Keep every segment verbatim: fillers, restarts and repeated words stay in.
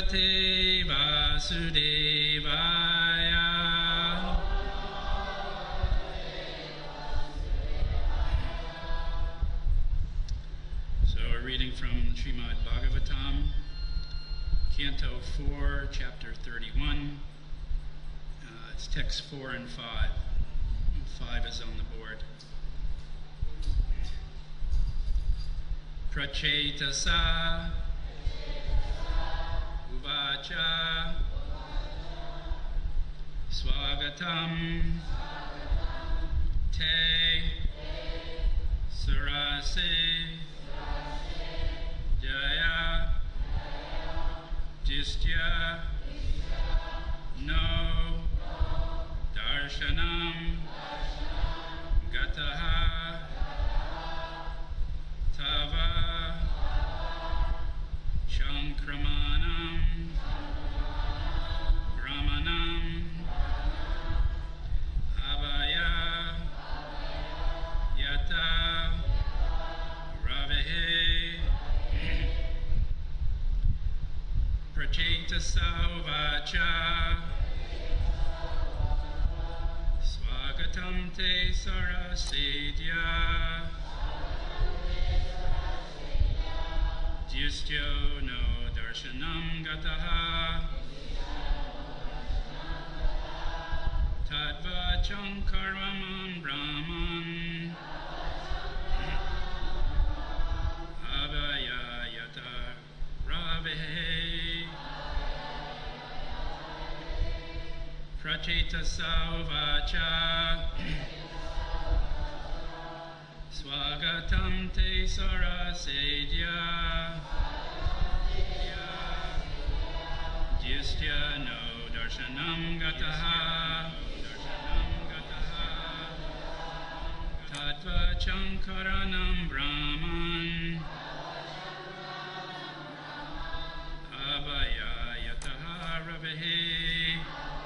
Bhagavate Vasudevaya. So we're reading from Srimad Bhagavatam, Canto four, Chapter thirty-one. Uh, it's text four and five. Five is on the board. Prachetasa Uvacha Swagatam Te Sarase Jaya Jistya No Darshanam Gataha Tava Shankramanam Brahmanam Abhaya Yata Ravehe Prachetasa Uvacha Swagatam Te Sarasedya Jistyo no darshanam gataha Tattva chankaramam brahman Abhaya yata ravehe Prachetasa uvacha Swagatam te sarasedya Jistya no darshanam gataha Tattva chankaranam brahman Abhaya yataha ravehe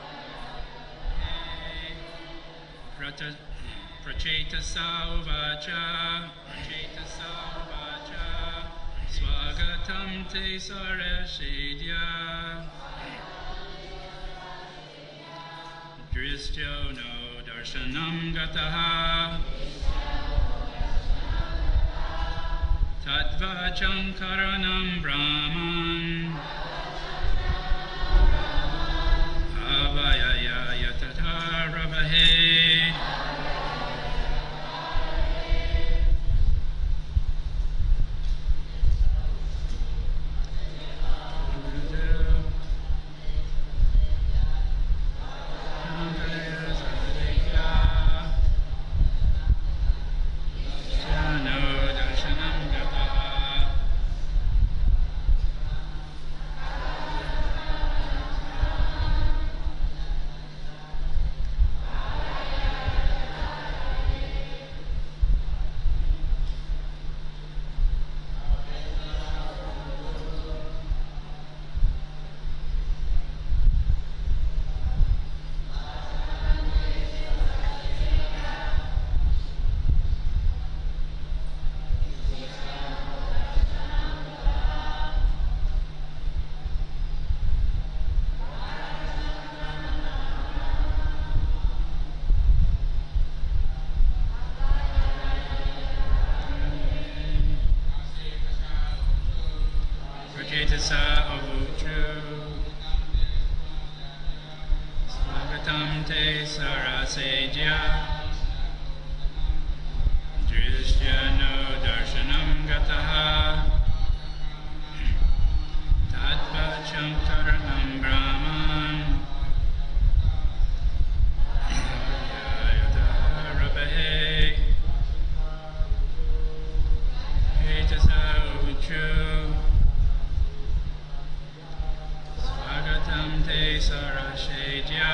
Prachetasa uvacha Prachetasa uvacha Swagatam te sarasedya Dristyo no darshanam gataha Tattva chankaranam brahman Abhaya yatata ravahe Prachetasa avuchu Swagatam te sarasedya Dristya no darshanam gataha Tattva chankaranam brahman Yataha rabahe Prachetasa avuchu Swagatam te sarasedya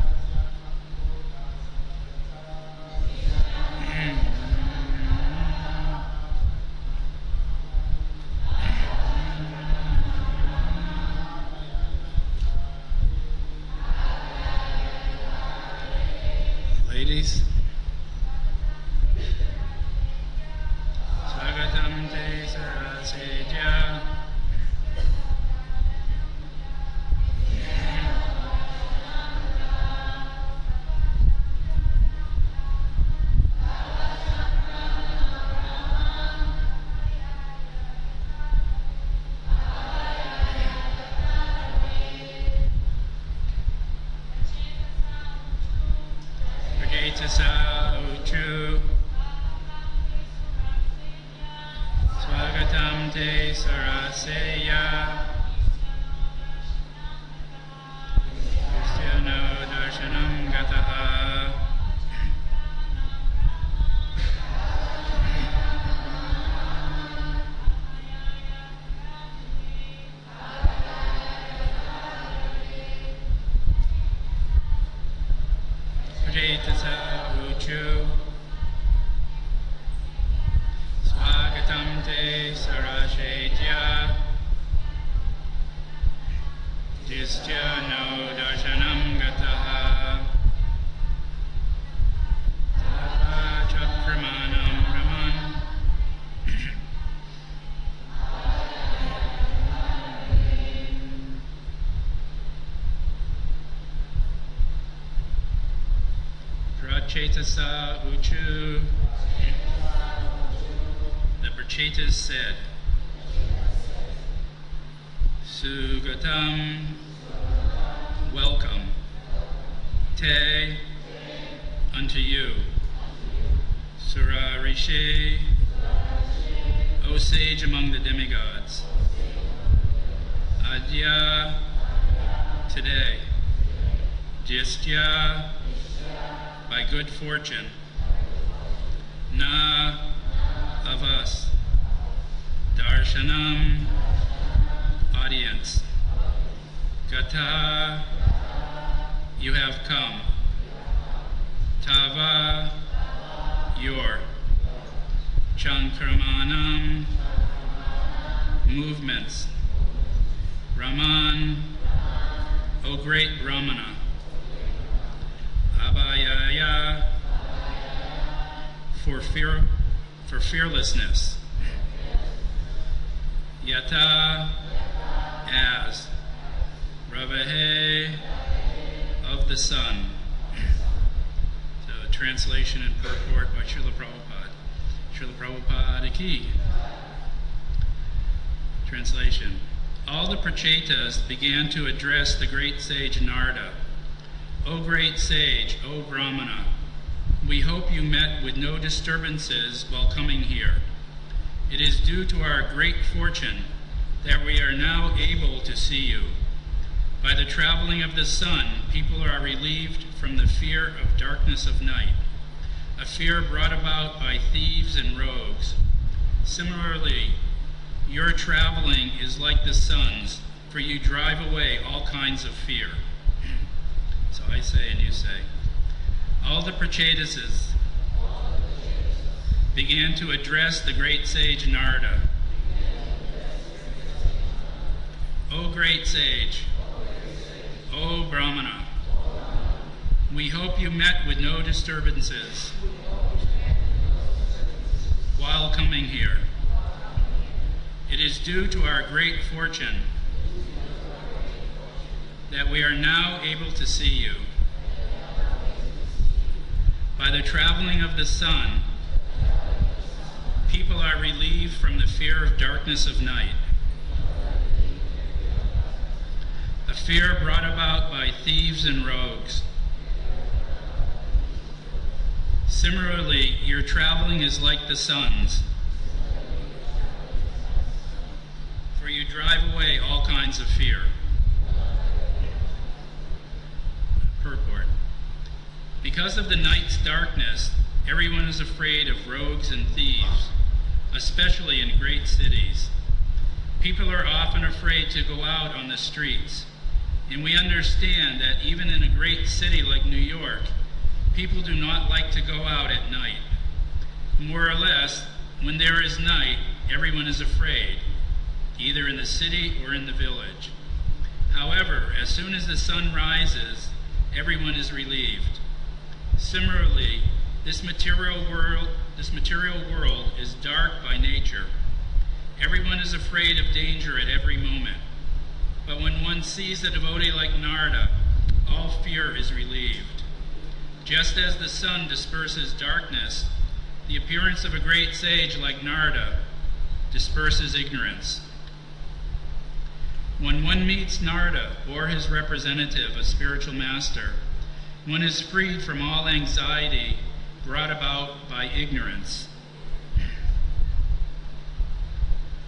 Ladies, Swagatam te sarasedya Swagatam te saraseya. Kristyano darshanam gataha. Pratasa uchu. Swagatam te sarashetya. Jistya no darshanam gataha. Tapa chakramanam raman. Prachetasa uchu. The Prachetas said, Sugatam, welcome, te, unto you, Sura Rishi, O sage among the demigods, Adya, today, Jistya, by good fortune, Na, of us, Darshanam, audience, Gata, you have come, Tava, your, Chankramanam, movements, Raman, O great Ramana, Abhayaya, for fear, for fearlessness, Yata, as, Ravahe, of the sun. So translation and purport by Srila Prabhupada. Srila Prabhupada ki. Translation. All the Prachetas began to address the great sage Narada. O great sage, O Brahmana, we hope you met with no disturbances while coming here. It is due to our great fortune that we are now able to see you. By the traveling of the sun, people are relieved from the fear of darkness of night, a fear brought about by thieves and rogues. Similarly, your traveling is like the sun's, for you drive away all kinds of fear. So I say and you say, all the Prachetases began to address the great sage Narada. O great sage, O Brahmana, we hope you met with no disturbances while coming here. It is due to our great fortune that we are now able to see you. By the traveling of the sun, people are relieved from the fear of darkness of night, a fear brought about by thieves and rogues. Similarly, your traveling is like the sun's, for you drive away all kinds of fear. Purport. Because of the night's darkness, everyone is afraid of rogues and thieves, especially in great cities. People are often afraid to go out on the streets, and we understand that even in a great city like New York, people do not like to go out at night. More or less, when there is night, everyone is afraid, either in the city or in the village. However, as soon as the sun rises, everyone is relieved. Similarly, this material world, this material world is dark by nature. Everyone is afraid of danger at every moment. But when one sees a devotee like Narada, all fear is relieved. Just as the sun disperses darkness, the appearance of a great sage like Narada disperses ignorance. When one meets Narada or his representative, a spiritual master, one is freed from all anxiety brought about by ignorance.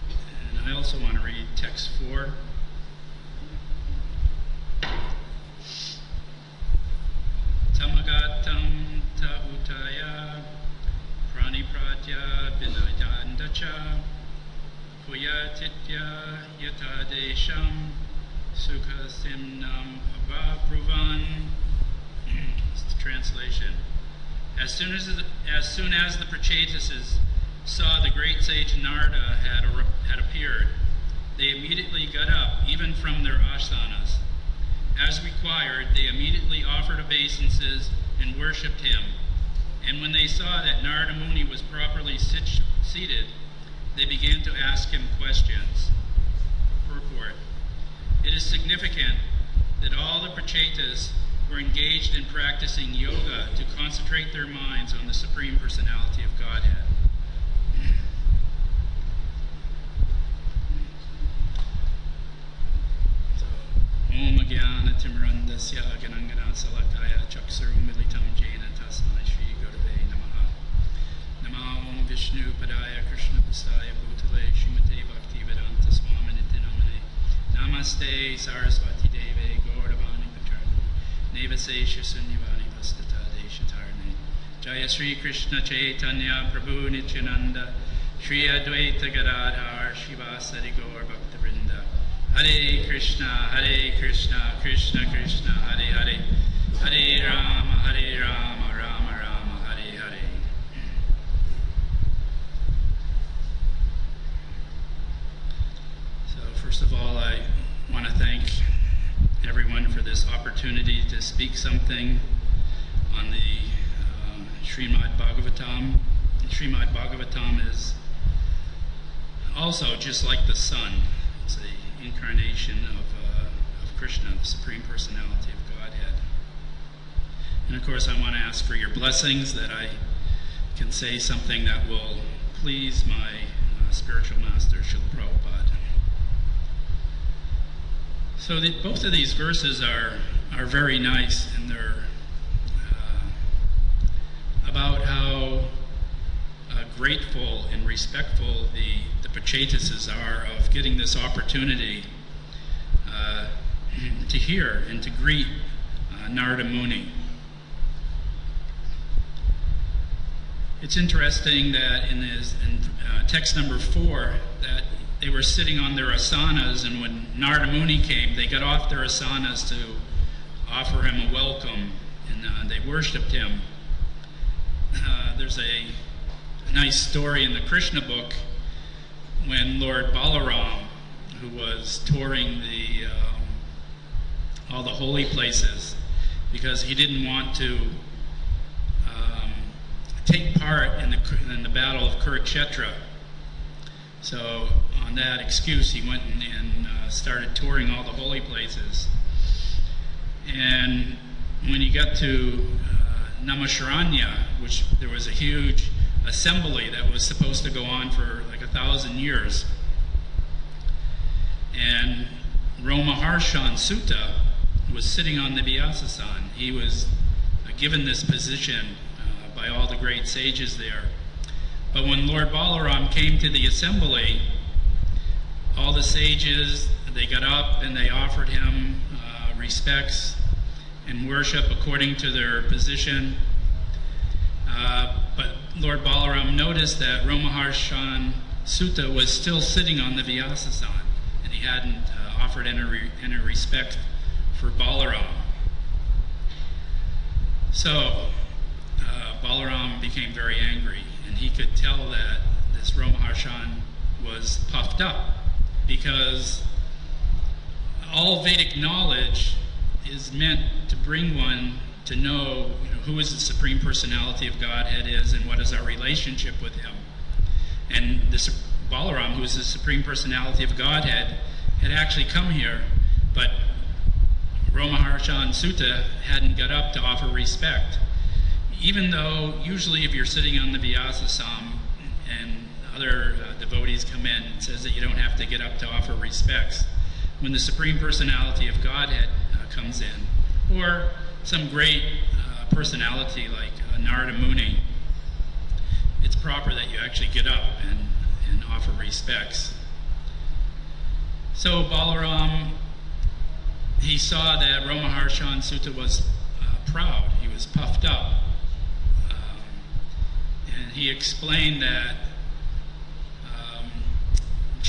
Tacha Puyatitya Yata Desham Sukha Simnam Ababruvan. It's the translation. As soon as, the, as soon as the Prachetas saw the great sage Narada had, had appeared, they immediately got up, even from their asanas. As required, they immediately offered obeisances and worshipped him. And when they saw that Narada Muni was properly sit- seated, they began to ask him questions. Purport. It is significant that all the Prachetas were engaged in practicing yoga to concentrate their minds on the Supreme Personality of Godhead. Om Jnana Timrandasya Ganangana Salakaya Chaksurumilitam Jena Tasmai Shri Gurave Namaha. Namo Om Vishnu Padaya Krishna Pastaya Bhutale Srimate Bhaktivedanta Swaminiti Namane. Namaste Saraswati Deve Gauravani Patarni Nevasesha Sunyavani Pastata Deshatarne. Jaya Sri Krishna Chaitanya Prabhu Nityananda Shri Advaita Gadadhar Shivasari Gaur Bhaktivinoda. Hare Krishna, Hare Krishna, Krishna Krishna, Hare Hare, Hare Rama, Hare Rama, Rama Rama, Hare Hare. So first of all, I want to thank everyone for this opportunity to speak something on the uh, Srimad Bhagavatam. Srimad Bhagavatam is also just like the sun. It's a incarnation of, uh, of Krishna, the Supreme Personality of Godhead. And of course, I want to ask for your blessings that I can say something that will please my uh, spiritual master, Srila Prabhupada. So the, both of these verses are, are very nice, and they're uh, about how uh, grateful and respectful the Prachetas are of getting this opportunity uh, to hear and to greet uh, Narada Muni. It's interesting that in, his, in uh, text number four that they were sitting on their asanas, and when Narada Muni came, they got off their asanas to offer him a welcome, and uh, they worshipped him. Uh, there's a, a nice story in the Krishna book when Lord Balaram, who was touring the um, all the holy places, because he didn't want to um, take part in the in the battle of Kurukshetra. So on that excuse, he went and, and uh, started touring all the holy places. And when he got to uh, Naimisharanya, which there was a huge assembly that was supposed to go on for like a thousand years. And Romaharshan Sutta was sitting on the Vyasasan. He was uh, given this position uh, by all the great sages there. But when Lord Balaram came to the assembly, all the sages, they got up and they offered him uh, respects and worship according to their position. Uh, but Lord Balaram noticed that Romaharshan Sutta was still sitting on the Vyasasan, and he hadn't uh, offered any, re- any respect for Balaram. So uh, Balaram became very angry, and he could tell that this Romaharshan was puffed up, because all Vedic knowledge is meant to bring one to know, you know who is the Supreme Personality of Godhead is and what is our relationship with him. And this Balaram, who is the Supreme Personality of Godhead, had actually come here, but Romaharshan Sutta hadn't got up to offer respect. Even though usually if you're sitting on the Vyasasam and other uh, devotees come in, it says that you don't have to get up to offer respects. When the Supreme Personality of Godhead uh, comes in, or some great uh, personality like uh, Narada Muni, it's proper that you actually get up and, and offer respects. So Balaram, he saw that Romaharshan Sutta was uh, proud, he was puffed up. Um, and he explained that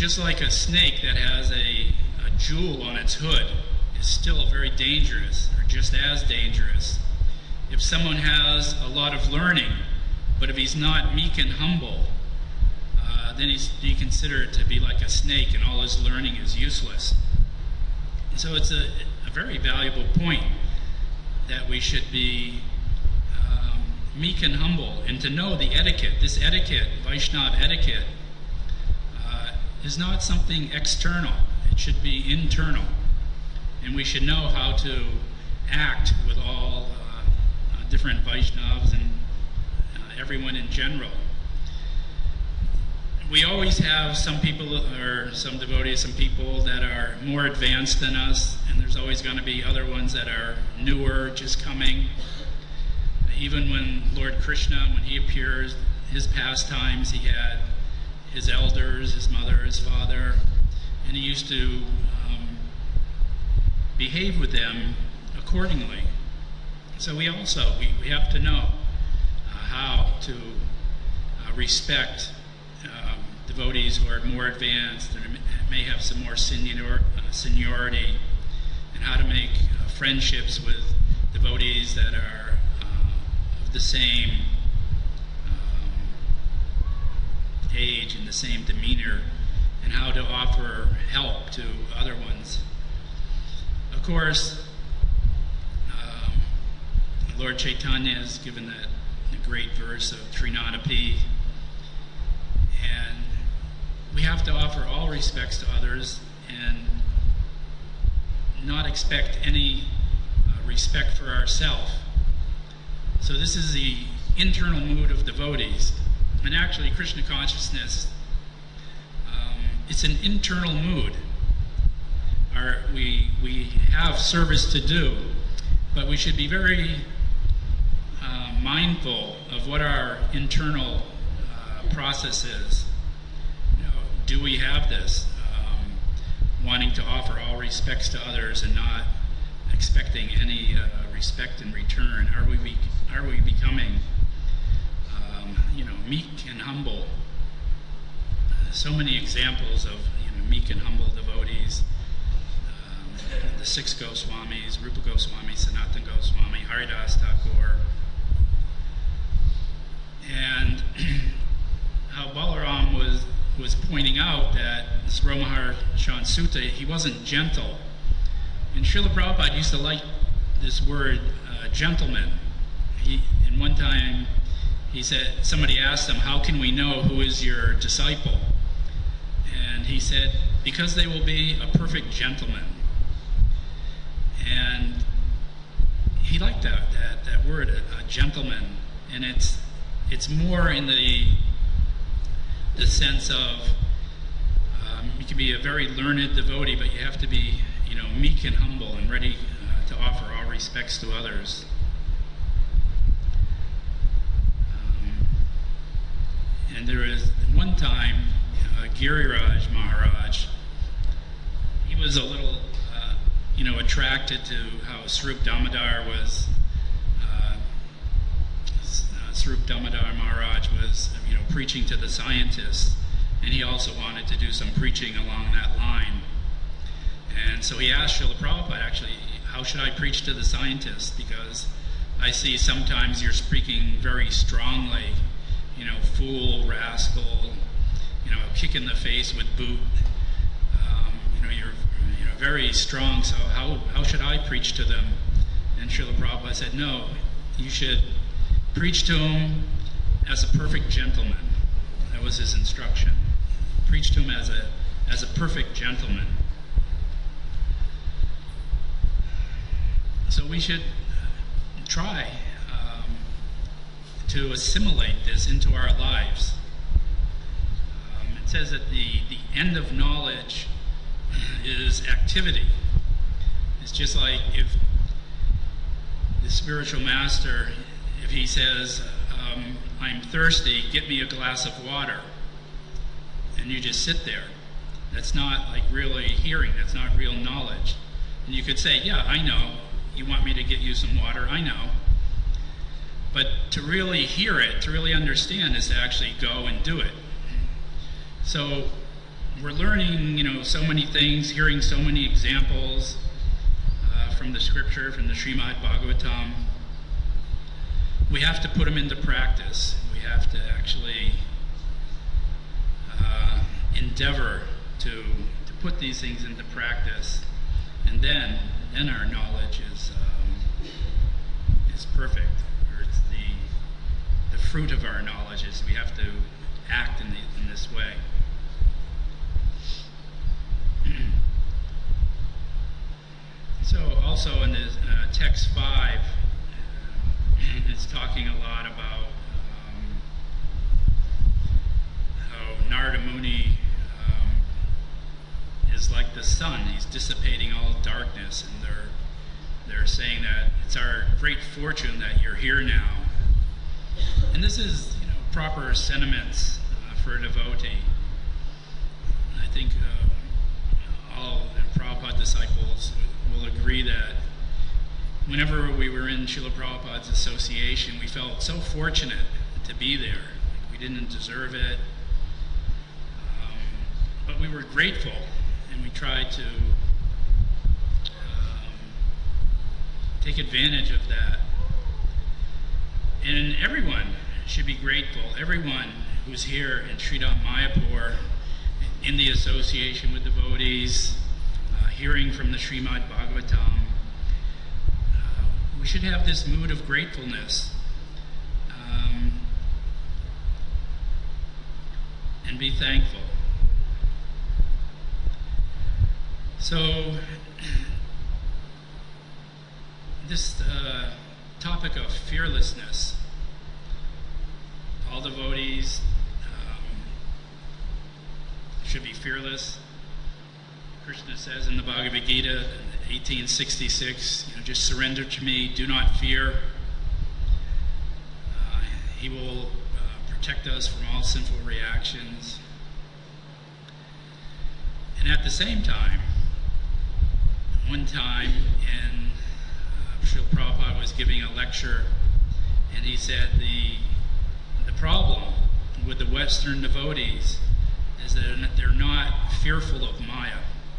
just like a snake that has a, a jewel on its hood is still very dangerous, or just as dangerous. If someone has a lot of learning, but if he's not meek and humble, uh, then he's be considered to be like a snake, and all his learning is useless. And so it's a, a very valuable point that we should be um, meek and humble, and to know the etiquette. This etiquette, Vaishnava etiquette, uh, is not something external. It should be internal. And we should know how to act with all uh, uh, different Vaishnavas and uh, everyone in general. We always have some people, or some devotees, some people that are more advanced than us, and there's always going to be other ones that are newer, just coming. Even when Lord Krishna, when he appears, his pastimes, he had his elders, his mother, his father, and he used to um, behave with them accordingly. So we also, we, we have to know uh, how to uh, respect um, devotees who are more advanced and may have some more senior, uh, seniority, and how to make uh, friendships with devotees that are uh, of the same um, age and the same demeanor, and how to offer help to other ones. Of course, um, Lord Chaitanya has given that great verse of Trinadapi, and we have to offer all respects to others and not expect any uh, respect for ourselves. So this is the internal mood of devotees. And actually, Krishna consciousness, um, it's an internal mood. Our, we, we have service to do, but we should be very uh, mindful of what our internal uh, process is. You know, do we have this? Um, wanting to offer all respects to others and not expecting any uh, respect in return? Are we, be, are we becoming um, you know, meek and humble? Uh, so many examples of you know, meek and humble devotees. The six Goswamis, Rupa Goswami, Sanatana Goswami, Haridas Thakur, and how Balaram was was pointing out that this Ramahar Shansuta, he wasn't gentle. And Srila Prabhupada used to like this word, uh, gentleman. He, and one time, he said, somebody asked him, how can we know who is your disciple? And he said, because they will be a perfect gentleman. And he liked that that, that word, a, a gentleman, and it's it's more in the the sense of um, you can be a very learned devotee, but you have to be you know meek and humble and ready uh, to offer all respects to others. Um, and there is one time, uh, Giriraj Maharaj, he was a little. you know, attracted to how Swarup Damodar was, uh, uh, Swarup Damodar Maharaj was, you know, preaching to the scientists, and he also wanted to do some preaching along that line. And so he asked Srila Prabhupada, actually, how should I preach to the scientists? Because I see sometimes you're speaking very strongly, you know, fool, rascal, you know, kick in the face with boot, um, you know, you're very strong, so how, how should I preach to them? And Srila Prabhupada said, no, you should preach to them as a perfect gentleman. That was his instruction. Preach to them as a, as a perfect gentleman. So we should try um, to assimilate this into our lives. Um, it says that the, the end of knowledge is activity. It's just like if the spiritual master, if he says, um, I'm thirsty, get me a glass of water, and you just sit there, that's not like really hearing, that's not real knowledge. And you could say, yeah, I know, you want me to get you some water, I know. But to really hear it, to really understand, is to actually go and do it. So we're learning, you know, so many things, hearing so many examples uh, from the scripture, from the Srimad Bhagavatam. We have to put them into practice. We have to actually uh, endeavor to, to put these things into practice, and then, then our knowledge is um, is perfect. Or it's the the fruit of our knowledge is we have to act in, the, in this way. So also in this, uh, text five, uh, it's talking a lot about um, how Narada Muni um, is like the sun. He's dissipating all darkness, and they're they're saying that it's our great fortune that you're here now. And this is, you know, proper sentiments uh, for a devotee. I think uh, all the Prabhupada disciples will agree that whenever we were in Srila Prabhupada's association, we felt so fortunate to be there. Like we didn't deserve it, um, but we were grateful, and we tried to um, take advantage of that. And everyone should be grateful. Everyone who's here in Sridham Mayapur, in the association with devotees, uh, hearing from the Srimad Bhagavatam, uh, we should have this mood of gratefulness um, and be thankful. So, this uh, topic of fearlessness, all devotees um, should be fearless. Krishna says in the Bhagavad Gita, eighteen sixty-six, you know, just surrender to me, do not fear. Uh, he will uh, protect us from all sinful reactions. And at the same time, one time in uh, Srila Prabhupada was giving a lecture, and he said the the problem with the Western devotees is that they're not fearful of Maya.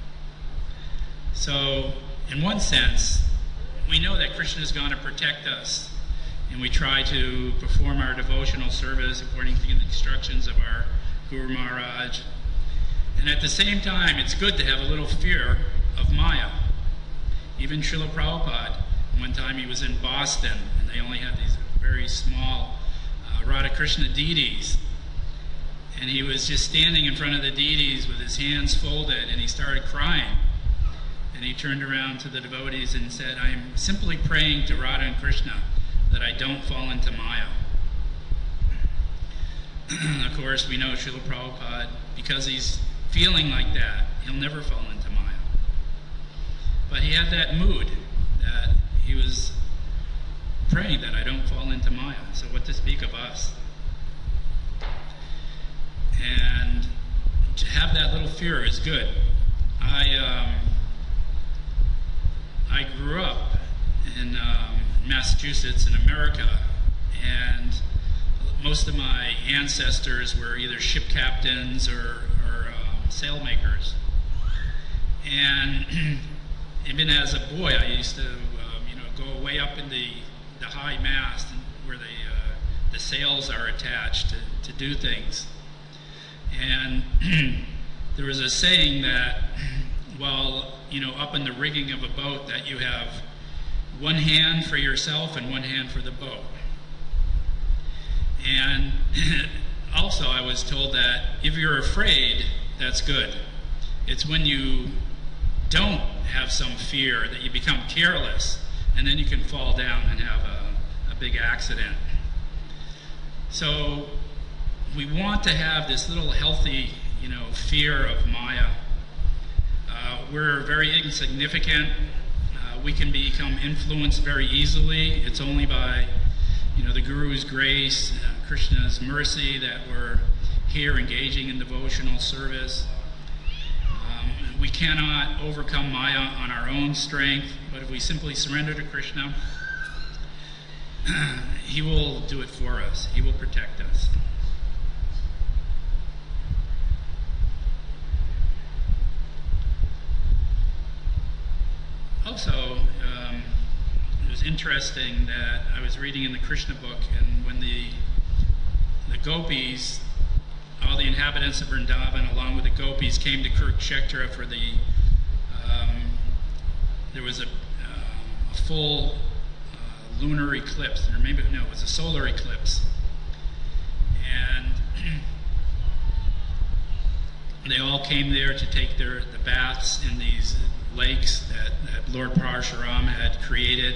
So, in one sense, we know that Krishna is going to protect us, and we try to perform our devotional service according to the instructions of our Guru Maharaj. And at the same time, it's good to have a little fear of Maya. Even Srila Prabhupada, one time he was in Boston, and they only had these very small uh, Radha Krishna deities. And he was just standing in front of the deities with his hands folded, and he started crying. And he turned around to the devotees and said, I am simply praying to Radha and Krishna that I don't fall into Maya. Of course, we know Srila Prabhupada, because he's feeling like that, he'll never fall into Maya. But he had that mood that he was praying that I don't fall into Maya. So what to speak of us? And to have that little fear is good. I um, I grew up in um, Massachusetts in America, and most of my ancestors were either ship captains or, or um, sailmakers. And even as a boy, I used to um, you know, go way up in the, the high mast where the, uh, the sails are attached to, to do things. And there was a saying that while, you know, up in the rigging of a boat, that you have one hand for yourself and one hand for the boat. And also I was told that if you're afraid, that's good. It's when you don't have some fear that you become careless, and then you can fall down and have a, a big accident. So we want to have this little healthy, you know, fear of Maya. Uh, we're very insignificant. Uh, we can become influenced very easily. It's only by, you know, the Guru's grace, uh, Krishna's mercy, that we're here engaging in devotional service. Um, we cannot overcome Maya on our own strength, but if we simply surrender to Krishna, he will do it for us. He will protect us. was interesting that I was reading in the Krishna book, and when the the gopis, all the inhabitants of Vrindavan, along with the gopis, came to Kurukshetra for the, um, there was a, um, a full uh, lunar eclipse, or maybe, no, it was a solar eclipse. And they all came there to take their the baths in these lakes that, that Lord Parashuram had created.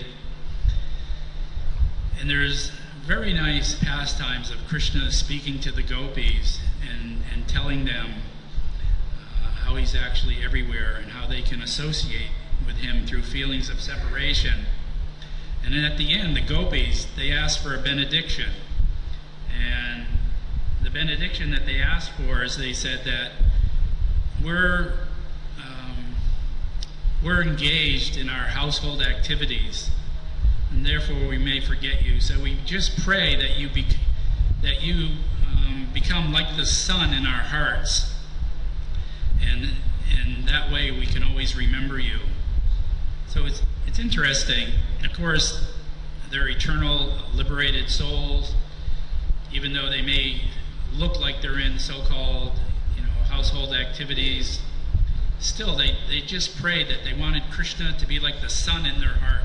And there's very nice pastimes of Krishna speaking to the gopis and, and telling them uh, how he's actually everywhere and how they can associate with him through feelings of separation. And then at the end, the gopis, they asked for a benediction. And the benediction that they asked for is they said that we're um, we're engaged in our household activities, and therefore we may forget you. So we just pray that you be, that you um, become like the sun in our hearts, and and that way we can always remember you. So it's it's interesting. Of course, they're eternal, liberated souls, even though they may look like they're in so-called, you know, household activities. Still, they, they just prayed that they wanted Krishna to be like the sun in their heart.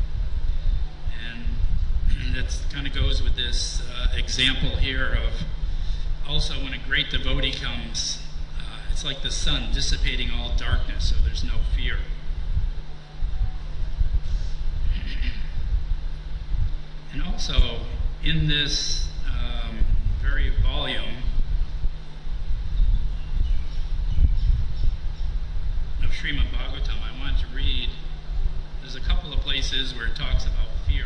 And that kind of goes with this uh, example here of also when a great devotee comes, uh, it's like the sun dissipating all darkness, so there's no fear. And also, in this um, very volume of Srimad Bhagavatam, I wanted to read, there's a couple of places where it talks about fear.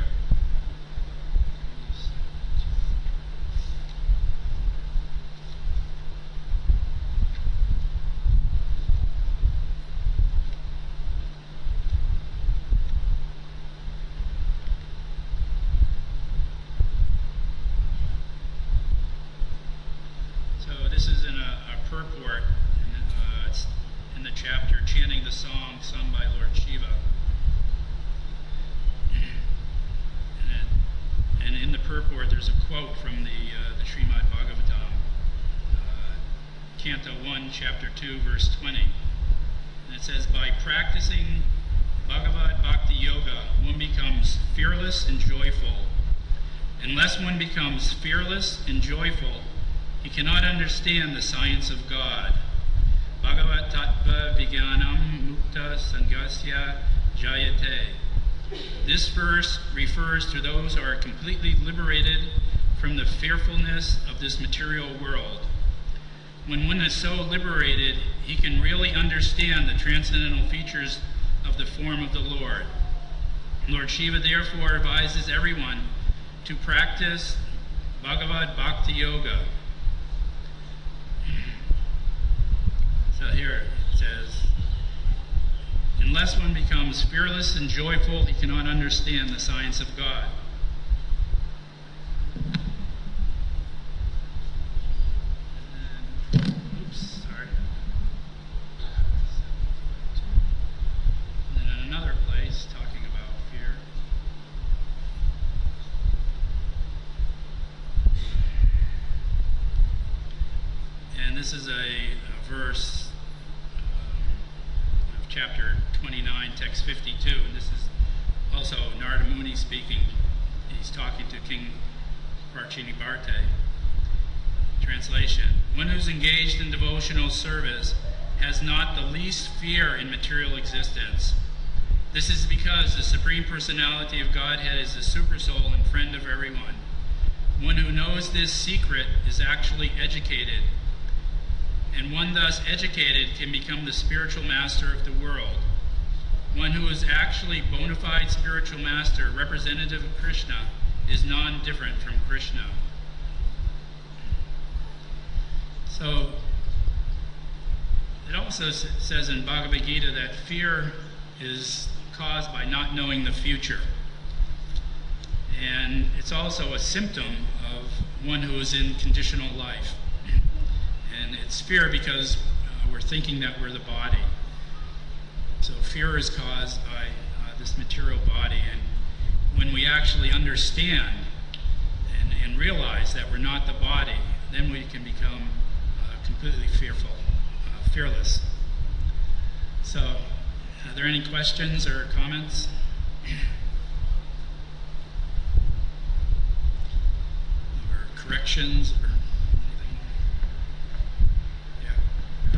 This is in a, a purport, and uh, it's in the chapter chanting the song sung by Lord Shiva. And, it, and in the purport, there's a quote from the, uh, the Srimad Bhagavatam, uh, Canto one, Chapter two, verse twenty. And it says, by practicing Bhagavad Bhakti Yoga, one becomes fearless and joyful. Unless one becomes fearless and joyful, he cannot understand the science of God. Bhagavat Tattva Vijnanam Mukta Sangasya Jayate. This verse refers to those who are completely liberated from the fearfulness of this material world. When one is so liberated, he can really understand the transcendental features of the form of the Lord. Lord Shiva therefore advises everyone to practice Bhagavad Bhakti Yoga. So here it says, unless one becomes fearless and joyful, he cannot understand the science of God. And then, oops, sorry. And then in another place, talking about fear. And this is a, a verse chapter twenty-nine, text fifty-two, and this is also Narada Muni speaking. He's talking to King Parchinibharte. Translation: one who's engaged in devotional service has not the least fear in material existence. This is because the Supreme Personality of Godhead is the Supersoul and friend of everyone. One who knows this secret is actually educated, and one thus educated can become the spiritual master of the world. One who is actually bona fide spiritual master, representative of Krishna, is non-different from Krishna. So, it also says in Bhagavad Gita that fear is caused by not knowing the future. And it's also a symptom of one who is in conditional life. And it's fear because uh, we're thinking that we're the body. So fear is caused by uh, this material body, and when we actually understand and, and realize that we're not the body, then we can become uh, completely fearful, uh, fearless. So, are there any questions or comments? Or corrections or anything? Yeah.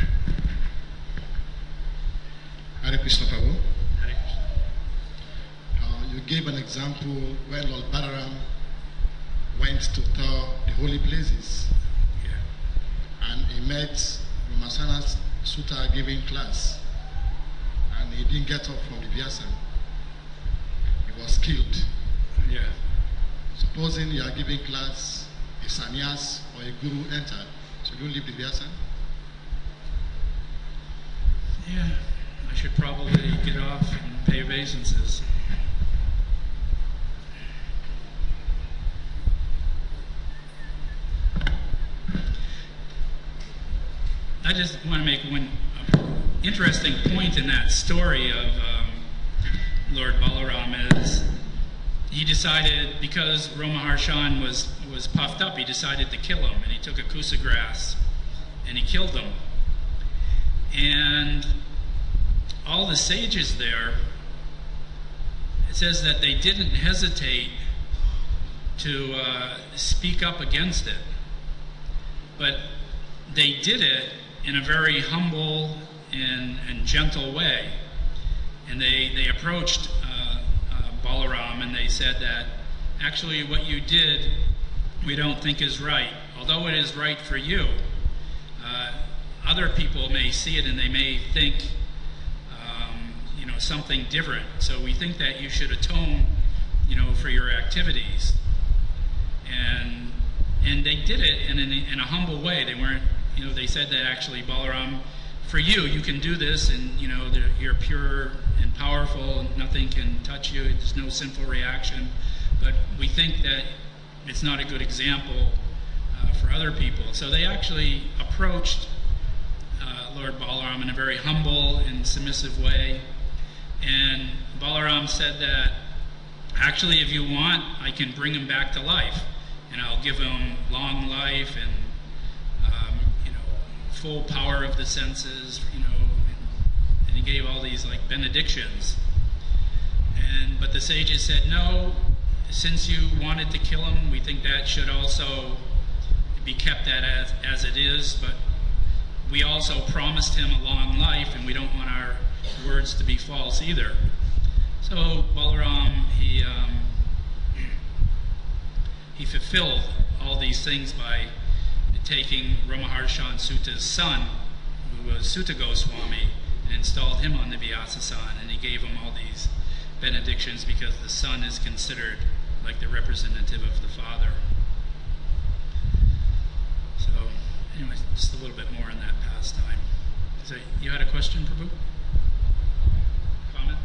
Hare Krishna Prabhu. Hare Krishna. Uh, you gave an example where Lord Balaram went to tour the holy places Yeah. and he met Ramasana Sutta giving class and he didn't get up from the vyasa. He was killed. Yeah. Supposing you are giving class, a sannyas or a guru entered, should you leave the vyasa? Yeah. I should probably get off and pay obeisances. I just want to make one interesting point in that story of um, Lord Balaram is he decided, because Ramaharshan was, was puffed up, he decided to kill him, and he took a kusa grass and he killed him. And all the sages there, it says that they didn't hesitate to uh, speak up against it, but they did it in a very humble and, and gentle way. And they, they approached uh, uh, Balaram and they said that actually what you did we don't think is right. Although it is right for you, uh, other people may see it and they may think um, you know, something different. So we think that you should atone, you know, for your activities. And and they did it in, in, in a humble way. They weren't, you know, they said that actually, Balaram, for you, you can do this, and you know, you're pure and powerful, and nothing can touch you. There's no sinful reaction. But we think that it's not a good example uh, for other people. So they actually approached uh, Lord Balaram in a very humble and submissive way. And Balaram said that, actually, if you want, I can bring him back to life, and I'll give him long life and um, you know, full power of the senses, you know, and, and he gave all these like benedictions. And but the sages said, no, since you wanted to kill him, we think that should also be kept that as as it is. But we also promised him a long life, and we don't want our words to be false either. So Balaram, he um, he fulfilled all these things by taking Ramaharshan Sutta's son, who was Sutta Goswami, and installed him on the Vyasa-san, and he gave him all these benedictions because the son is considered like the representative of the father. So, anyway, just a little bit more on that pastime. So, you had a question, Prabhu? Comment?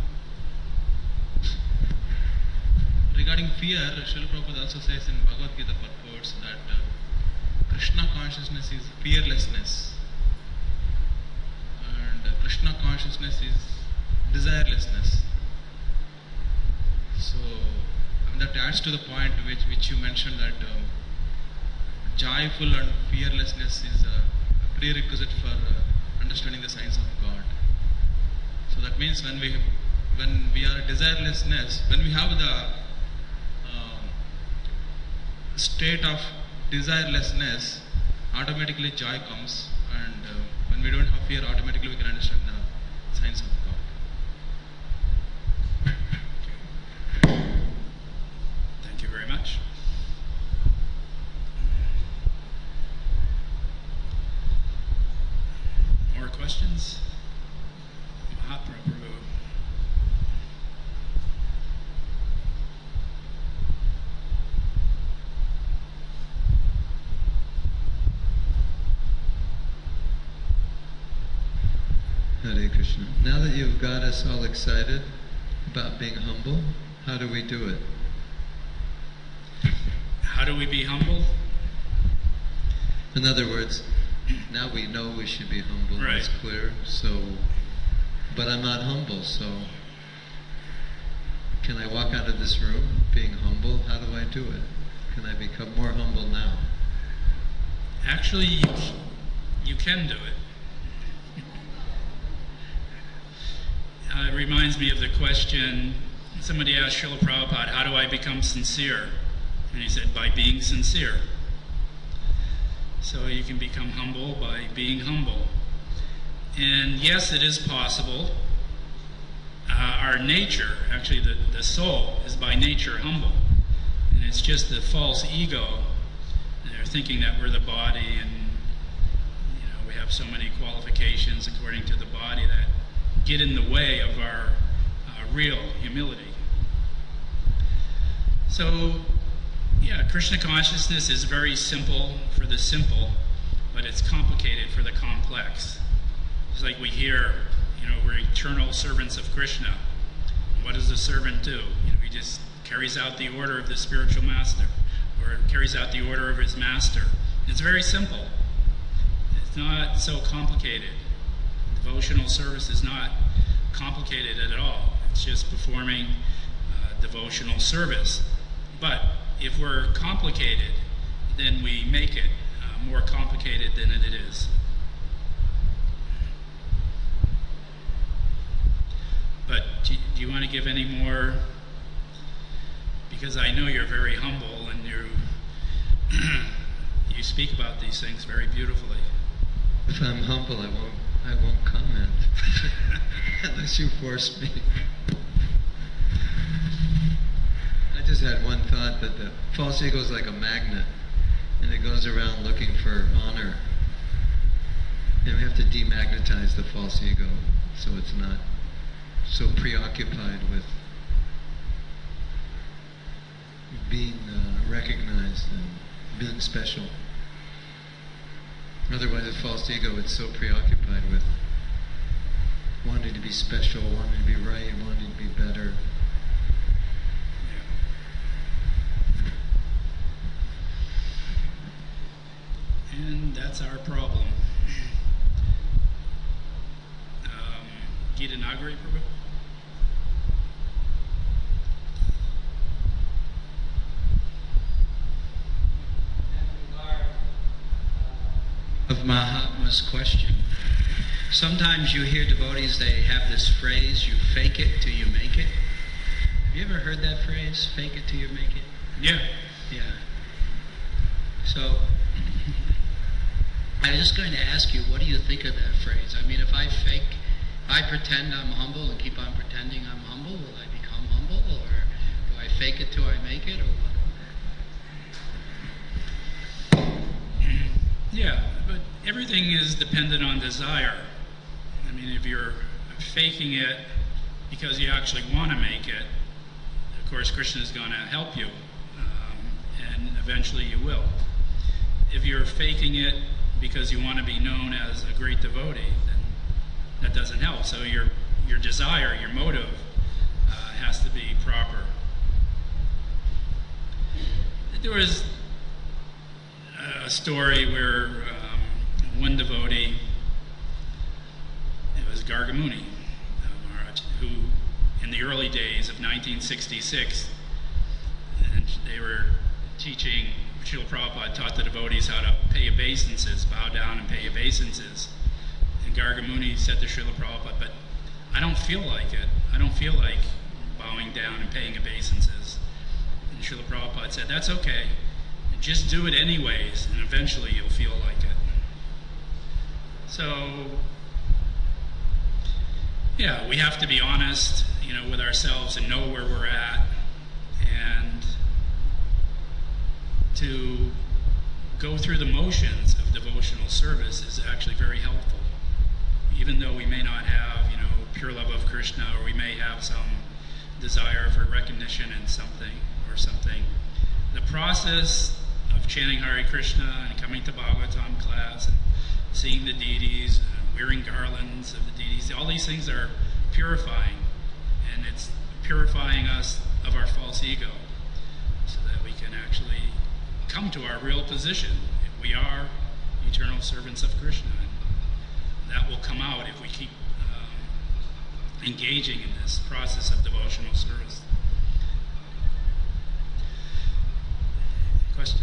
Regarding fear, Srila Prabhupada also says in Bhagavad Gita purports that uh, Krishna consciousness is fearlessness, and uh, Krishna consciousness is desirelessness. So, I mean, that adds to the point which, which you mentioned that um, joyful and fearlessness is a, a prerequisite for uh, understanding the science of God. So that means when we when we are desirelessness, when we have the state of desirelessness, automatically joy comes, and uh, when we don't have fear, automatically we can understand the science of God. Thank you very much. More questions? Mahaprabhu. Hare Krishna. Now that you've got us all excited about being humble, how do we do it? How do we be humble? In other words, now we know we should be humble. Right. It's clear. So, but I'm not humble. So, Can I walk out of this room being humble? How do I do it? Can I become more humble now? Actually, you, you can do it. Uh, it reminds me of the question, somebody asked Srila Prabhupada, how do I become sincere? And he said, by being sincere. So you can become humble by being humble. And yes, it is possible. Uh, our nature, actually the, the soul, is by nature humble. And it's just the false ego. They're thinking that we're the body and you know we have so many qualifications according to the body that get in the way of our uh, real humility. So, yeah, Krishna consciousness is very simple for the simple, but it's complicated for the complex. It's like we hear, you know, we're eternal servants of Krishna. What does the servant do? You know, he just carries out the order of the spiritual master, or carries out the order of his master. It's very simple. It's not so complicated. Devotional service is not complicated at all. It's just performing uh, devotional service. But if we're complicated, then we make it uh, more complicated than it is. But do, do you want to give any more? Because I know you're very humble and you you speak about these things very beautifully. If I'm humble, I won't I won't comment unless you force me. I just had one thought that the false ego is like a magnet, and it goes around looking for honor. And we have to demagnetize the false ego so it's not so preoccupied with being uh, recognized and being special. Otherwise, the false ego, it's so preoccupied with wanting to be special, wanting to be right, wanting to be better. And that's our problem. Um, Gita Nagari, Prabhu? Of Mahatma's question. Sometimes you hear devotees, they have this phrase, you fake it till you make it. Have you ever heard that phrase, fake it till you make it? Yeah. Yeah. So, I was just going to ask you, what do you think of that phrase? I mean, if I fake, if I pretend I'm humble and keep on pretending I'm humble, will I become humble? Or do I fake it till I make it? Or what? Yeah, but everything is dependent on desire. I mean, if you're faking it because you actually want to make it, of course, Krishna is going to help you, um, and eventually you will. If you're faking it because you want to be known as a great devotee, then that doesn't help. So your your desire, your motive, uh, has to be proper. There was a story where um, one devotee, it was Gargamuni uh, Maharaj, who in the early days of nineteen sixty-six, and they were teaching, Srila Prabhupada taught the devotees how to pay obeisances, bow down and pay obeisances. And Gargamuni said to Srila Prabhupada, but I don't feel like it. I don't feel like bowing down and paying obeisances. And Srila Prabhupada said, that's okay. Just do it anyways, and eventually you'll feel like it. So, yeah, we have to be honest, you know, with ourselves and know where we're at, and to go through the motions of devotional service is actually very helpful. Even though we may not have, you know, pure love of Krishna, or we may have some desire for recognition in something or something, the process of chanting Hare Krishna and coming to Bhagavatam class and seeing the deities, and wearing garlands of the deities, all these things are purifying, and it's purifying us of our false ego so that we can actually come to our real position. We are eternal servants of Krishna, and that will come out if we keep um, engaging in this process of devotional service. question?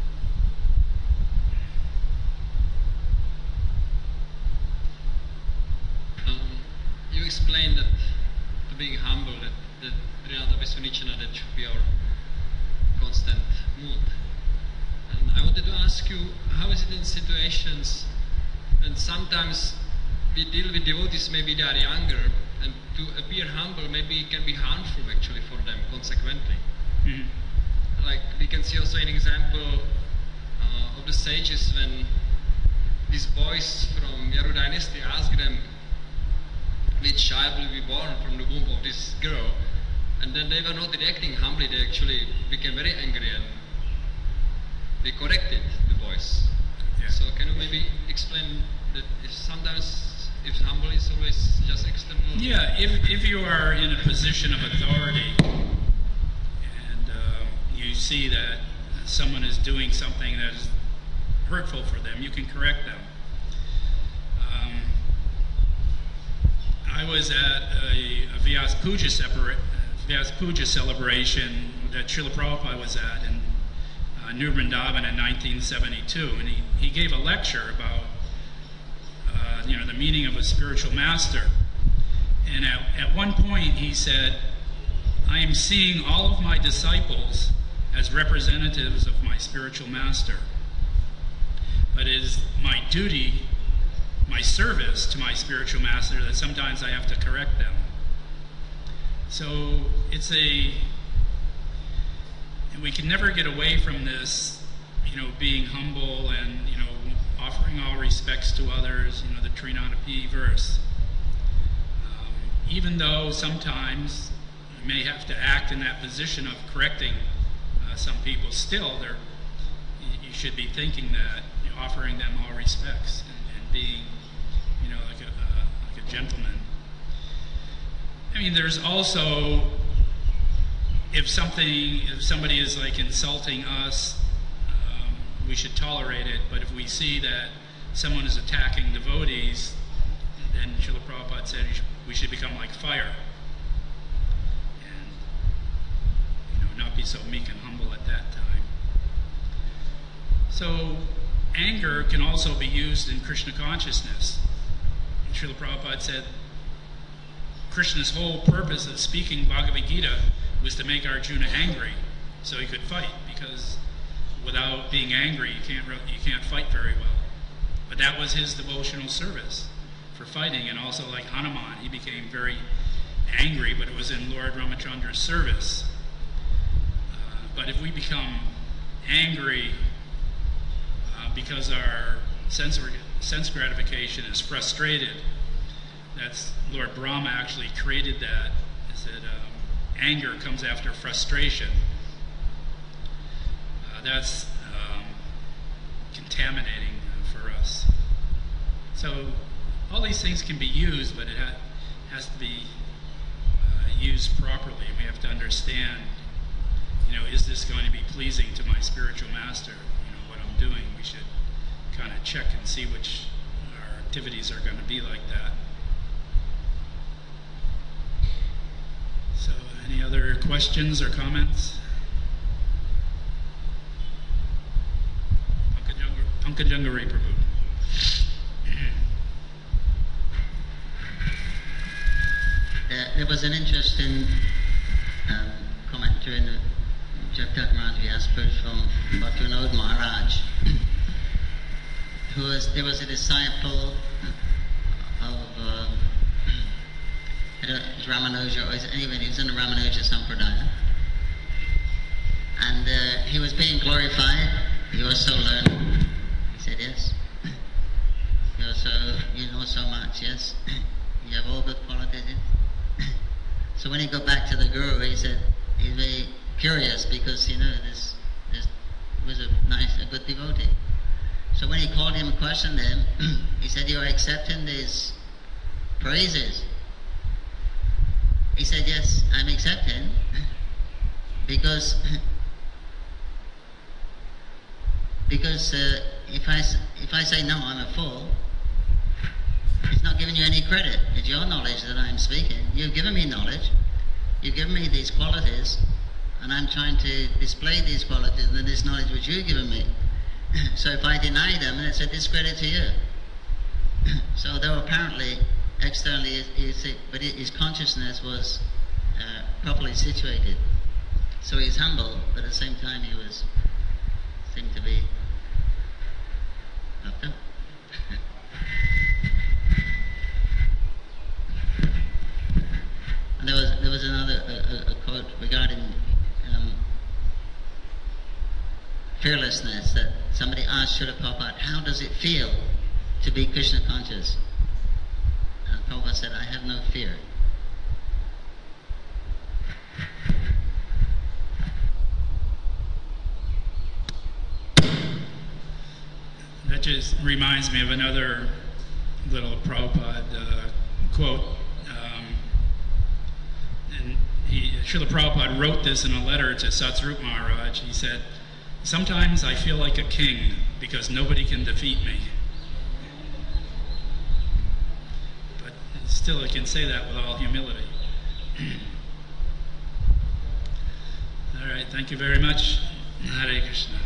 Um, you explained that to being humble, that, that Trinata Visunicana, that should be our constant mood. And I wanted to ask you, how is it in situations, and sometimes we deal with devotees, maybe they are younger, and to appear humble, maybe it can be harmful actually for them, consequently. Mm-hmm. Like we can see also an example uh, of the sages when these boys from Yaru dynasty asked them which child will be born from the womb of this girl, and then they were not reacting humbly, they actually became very angry and they corrected the boys. Yeah. So can you maybe explain that if sometimes if humble is always just external? Yeah, if, if you are in a position of authority and um, you see that someone is doing something that is hurtful for them, you can correct them. Um, I was at a, a Vyas Puja, separa- Vyas Puja celebration that Srila Prabhupada was at in uh, New Vrindavan in nineteen seventy-two, and he, he gave a lecture about uh, you know, the meaning of a spiritual master. And at, at one point he said, I am seeing all of my disciples as representatives of my spiritual master. But it is my duty, my service to my spiritual master, that sometimes I have to correct them. So it's a, we can never get away from this, you know, being humble and, you know, offering all respects to others, you know, the Trinadapi verse. Um, even though sometimes you may have to act in that position of correcting uh, some people, still there, you, you should be thinking that, you know, offering them all respects and, and being, you know, like a, uh, like a gentleman. I mean, there's also, if something, if somebody is like insulting us, um, we should tolerate it. But if we see that someone is attacking devotees, then Srila Prabhupada said we should become like fire, and, you know, not be so meek and humble at that time. So anger can also be used in Krishna consciousness. Srila Prabhupada said Krishna's whole purpose of speaking Bhagavad Gita was to make Arjuna angry so he could fight, because without being angry you can't re- you can't fight very well. But that was his devotional service for fighting. And also like Hanuman, he became very angry, but it was in Lord Ramachandra's service. Uh, but if we become angry uh, because our sense, sense gratification is frustrated, that's Lord Brahma actually created that. Is that um, anger comes after frustration. Uh, that's um, contaminating uh, for us. So all these things can be used, but it ha- has to be uh, used properly. We have to understand, you know, is this going to be pleasing to my spiritual master? You know, what I'm doing. We should kind of check and see which our activities are going to be like that. So, any other questions or comments? Pankajangari Prabhu. Uh, there was an interesting um, commentary in the Jagtak Maharaj Vyasapur from Bhattanod Maharaj, who was, there was a disciple of uh, I don't know, it was Ramanuja, or is, anyway, he was in the Ramanuja Sampradaya, and uh, he was being glorified. He was so learned. He said, yes. You're so, you know so much, yes. You have all good qualities. So when he got back to the Guru, he said, he's very curious because, you know, this, this was a nice, a good devotee. So when he called him and questioned him, he said, you're accepting these praises. He said, yes, I'm accepting because because uh, if I if I say no, I'm a fool. It's not giving you any credit. It's your knowledge that I'm speaking. You've given me knowledge. You've given me these qualities. and I'm trying to display these qualities and this knowledge which you've given me. So if I deny them, then it's a discredit to you. So though apparently, externally, he's, but his consciousness was uh, properly situated. So he's humble, but at the same time he was seemed to be puffed up. And there was there was another a, a quote regarding um, fearlessness that somebody asked Srila Prabhupada, how does it feel to be Krishna conscious? And Prabhupada said, I have no fear. That just reminds me of another little Prabhupada uh, quote. Um, and he, Srila Prabhupada wrote this in a letter to Satsvarup Maharaj. He said, sometimes I feel like a king because nobody can defeat me. But still I can say that with all humility. All right, thank you very much. Hare Krishna.